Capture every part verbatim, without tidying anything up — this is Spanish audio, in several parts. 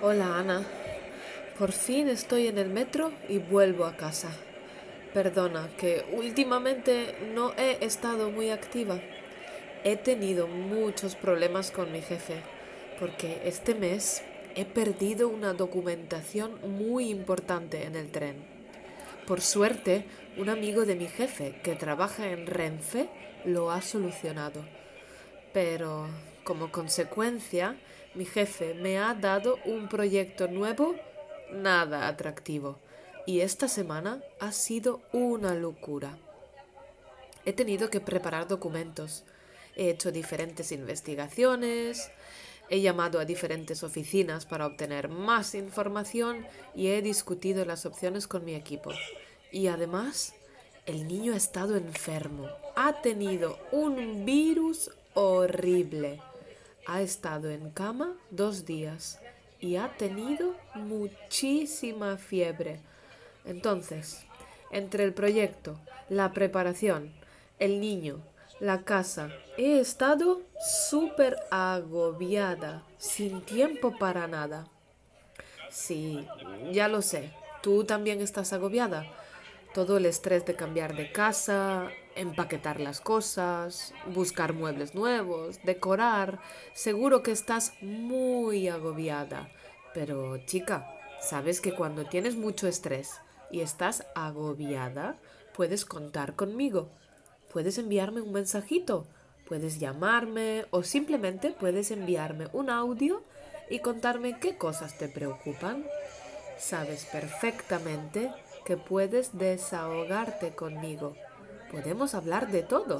Hola Ana, por fin estoy en el metro y vuelvo a casa. Perdona que últimamente no he estado muy activa. He tenido muchos problemas con mi jefe porque este mes he perdido una documentación muy importante en el tren. Por suerte, un amigo de mi jefe que trabaja en Renfe lo ha solucionado. Pero como consecuencia, mi jefe me ha dado un proyecto nuevo nada atractivo. Y esta semana ha sido una locura. He tenido que preparar documentos. He hecho diferentes investigaciones, he llamado a diferentes oficinas para obtener más información y he discutido las opciones con mi equipo. Y además, el niño ha estado enfermo. Ha tenido un virus horrible. Ha estado en cama dos días y ha tenido muchísima fiebre. Entonces, entre el proyecto, la preparación, el niño, la casa, he estado súper agobiada, sin tiempo para nada. Sí, ya lo sé. ¿Tú también estás agobiada? Todo el estrés de cambiar de casa, empaquetar las cosas, buscar muebles nuevos, decorar. Seguro que estás muy agobiada. Pero, chica, sabes que cuando tienes mucho estrés y estás agobiada, puedes contar conmigo. Puedes enviarme un mensajito, puedes llamarme o simplemente puedes enviarme un audio y contarme qué cosas te preocupan. Sabes perfectamente que puedes desahogarte conmigo. Podemos hablar de todo.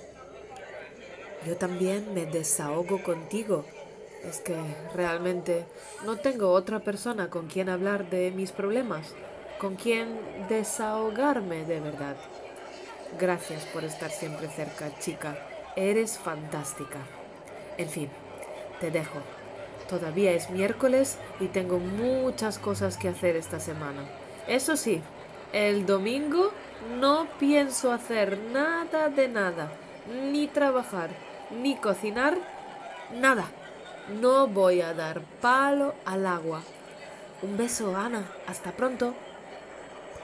Yo también me desahogo contigo. Es que realmente no tengo otra persona con quien hablar de mis problemas, con quien desahogarme de verdad. Gracias por estar siempre cerca, chica. Eres fantástica. En fin, te dejo. Todavía es miércoles y tengo muchas cosas que hacer esta semana. Eso sí, el domingo no pienso hacer nada de nada, ni trabajar, ni cocinar, nada. No voy a dar palo al agua. Un beso, Ana. Hasta pronto.